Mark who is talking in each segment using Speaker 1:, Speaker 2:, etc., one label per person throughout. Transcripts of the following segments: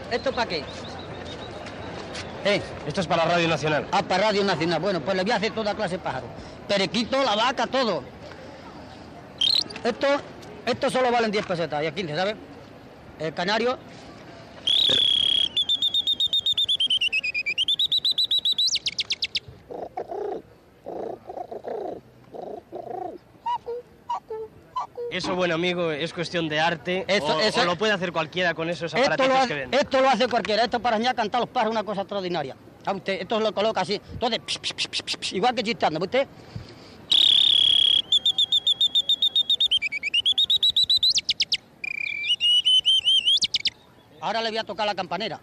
Speaker 1: ¿Esto para qué?
Speaker 2: Esto es para la Radio Nacional.
Speaker 1: Ah, para Radio Nacional. Bueno, pues le voy a hacer toda clase de pájaros. Periquito, la vaca, todo. Esto solo valen 10 pesetas y a 15, ¿sabes? El canario.
Speaker 2: Eso, buen amigo, es cuestión de arte. O lo puede hacer cualquiera con esos aparatitos que vende.
Speaker 1: Esto lo hace cualquiera. Esto para enseñar a cantar los pájaros es una cosa extraordinaria. Usted, esto lo coloca así. Entonces, igual que chistando, ¿usted? Ahora le voy a tocar la campanera.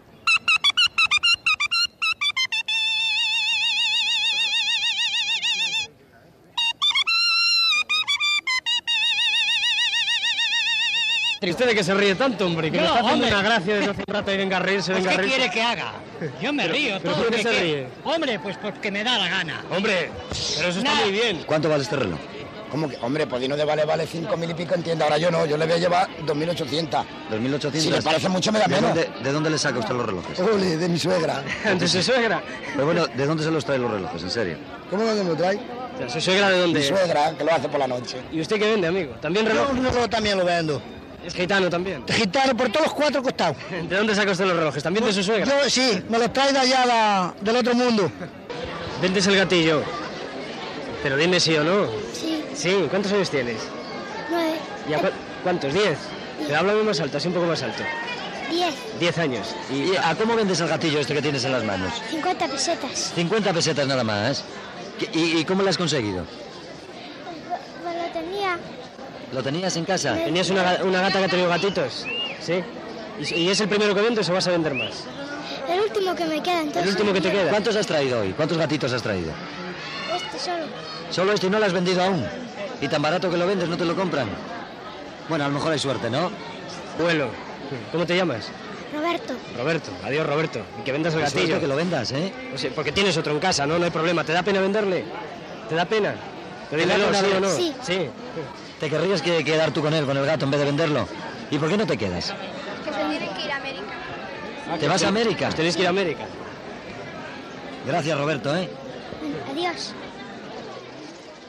Speaker 2: ¿Y usted de qué se ríe tanto, hombre? Que me está haciendo una gracia desde hace un rato y venga a reírse, venga a reírse.
Speaker 3: ¿Qué quiere que haga? Yo me río.
Speaker 2: ¿Pero por qué se ríe?
Speaker 3: Hombre, pues porque me da la gana.
Speaker 2: Hombre, pero eso está muy bien.
Speaker 4: ¿Cuánto vale este reloj? ¿Cómo que? Hombre, pues Dino de vale 5.000 y pico en tienda. Ahora yo no, yo le voy a llevar 2.800. ¿2.800? Si le parece mucho, me da menos. ¿De dónde le saca usted los relojes?
Speaker 1: Ole, de mi suegra.
Speaker 2: ¿De su suegra?
Speaker 4: Pero bueno, ¿de dónde se los trae los relojes, en serio?
Speaker 1: ¿Cómo me lo trae?
Speaker 2: ¿Su suegra de dónde
Speaker 4: Mi
Speaker 2: es?
Speaker 4: suegra, que lo hace por la noche.
Speaker 2: ¿Y usted qué vende, amigo? ¿También reloj?
Speaker 1: Yo también lo vendo.
Speaker 2: ¿Es gitano también?
Speaker 1: Gitano por todos los 4 costados.
Speaker 2: ¿De dónde saca usted los relojes? ¿También de su suegra?
Speaker 1: Yo sí, me los trae de allá del otro mundo.
Speaker 2: ¿Vendes el gatillo? Pero dime sí o no.
Speaker 5: Sí.
Speaker 2: Sí, ¿cuántos años tienes?
Speaker 5: 9.
Speaker 2: ¿Y a cuántos? 10. Pero háblame más alto, así un poco más alto.
Speaker 5: 10.
Speaker 2: 10 años.
Speaker 4: ¿Y a cómo vendes el gatillo este que tienes en las manos?
Speaker 5: 50 pesetas.
Speaker 4: 50 pesetas nada más. ¿Y cómo lo has conseguido?
Speaker 5: Pues lo tenía.
Speaker 4: ¿Lo tenías en casa?
Speaker 2: ¿Tenías una gata que ha tenido gatitos? Sí. ¿Y es el primero que vendes o vas a vender más?
Speaker 5: El último que me queda, entonces.
Speaker 2: ¿El último que te queda?
Speaker 4: ¿Cuántos has traído hoy? ¿Cuántos gatitos has traído?
Speaker 5: Este solo.
Speaker 4: ¿Solo este y no lo has vendido aún? ¿Y tan barato que lo vendes no te lo compran? Bueno, a lo mejor hay suerte, ¿no?
Speaker 2: Vuelo. ¿Cómo te llamas?
Speaker 5: Roberto.
Speaker 2: Roberto. Adiós, Roberto. Y que vendas el
Speaker 4: Hay suerte
Speaker 2: gatillo.
Speaker 4: que lo vendas, ¿eh?
Speaker 2: Pues sí, porque tienes otro en casa, ¿no? No hay problema. ¿Te da pena venderle? ¿Te da pena? Pero
Speaker 4: ¿Te da
Speaker 2: dímelo,
Speaker 4: pena
Speaker 2: ¿sí o no?
Speaker 5: Sí.
Speaker 2: Sí.
Speaker 4: ¿Te querrías quedar tú con él, con el gato, en vez de venderlo? ¿Y por qué no te quedas?
Speaker 5: Que se tienen que ir a América.
Speaker 4: ¿Te vas a América?
Speaker 2: Pues tenéis que ir a América.
Speaker 4: Gracias, Roberto, ¿eh?
Speaker 5: Adiós.